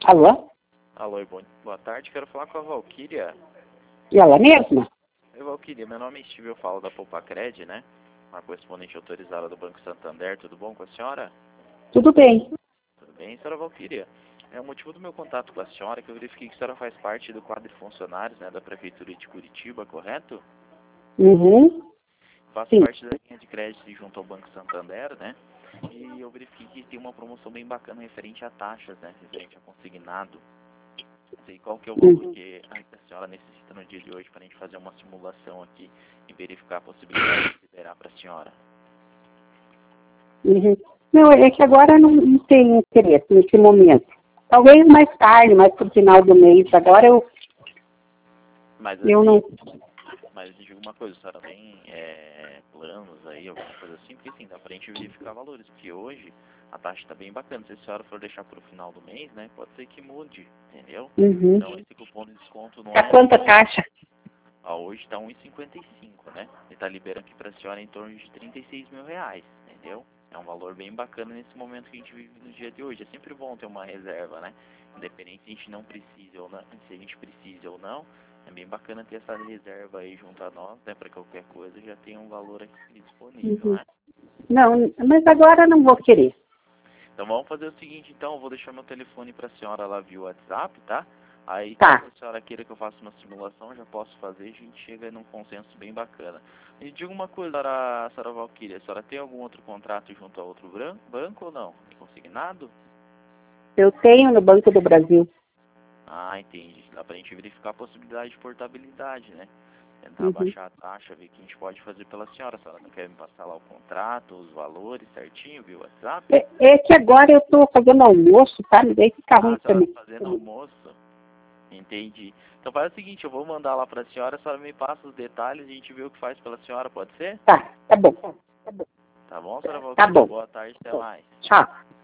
Alô? Alô, boa tarde. Quero falar com a Valquíria. E ela mesma? Oi, Valquíria. Meu nome é Steve, eu falo da Poupacred, né? Uma correspondente autorizada do Banco Santander. Tudo bom com a senhora? Tudo bem. Tudo bem, senhora Valquíria? O motivo do meu contato com a senhora é que eu verifiquei que a senhora faz parte do quadro de funcionários, né, da Prefeitura de Curitiba, correto? Uhum. Faço Sim. parte da linha de crédito junto ao Banco Santander, né? E eu verifiquei que tem uma promoção bem bacana referente a taxas, né? Referente a consignado. Não sei qual que é o valor que a senhora necessita no dia de hoje para a gente fazer uma simulação aqui e verificar a possibilidade de liberar para a senhora. Uhum. Não, é que agora não tem interesse nesse momento. Talvez mais tarde, mais pro final do mês. Agora Mas eu não... Mas me diga uma coisa, a senhora tem planos aí, alguma coisa assim? Porque sim, dá pra gente verificar valores, porque hoje a taxa está bem bacana. Se a senhora for deixar para o final do mês, né, pode ser que mude, entendeu? Uhum. Então esse cupom de desconto não Tá é... quanta taxa? Hoje está 1,55, né? Ele está liberando aqui para a senhora em torno de 36 mil reais, entendeu? É um valor bem bacana nesse momento que a gente vive no dia de hoje. É sempre bom ter uma reserva, né? Independente se a gente não precisa ou não, se a gente precisa ou não, é bem bacana ter essa reserva aí junto a nós, né? Para qualquer coisa já tem um valor aqui disponível, Uhum. né? Não, mas agora não vou querer. Então vamos fazer o seguinte, então, eu vou deixar meu telefone para a senhora lá via WhatsApp, tá? Aí, Tá. caso a senhora queira que eu faça uma simulação, já posso fazer, a gente chega num consenso bem bacana. E diga uma coisa, senhora Valquíria, a senhora tem algum outro contrato junto a outro banco ou não? Consignado? Eu tenho no Banco do Brasil. Ah, entendi. Dá pra gente verificar a possibilidade de portabilidade, né? Tentar Uhum. baixar a taxa, ver o que a gente pode fazer pela senhora. A senhora não quer me passar lá o contrato, os valores certinho via WhatsApp? É que agora eu tô fazendo almoço, sabe? Daí fica ruim A pra senhora mim. tá fazendo almoço? Entendi. Então faz o seguinte, eu vou mandar lá pra senhora, a senhora me passa os detalhes e a gente vê o que faz pela senhora, pode ser? Tá bom. Tá bom, senhora Tá Valquíria? bom. Boa tarde, até mais. Tchau.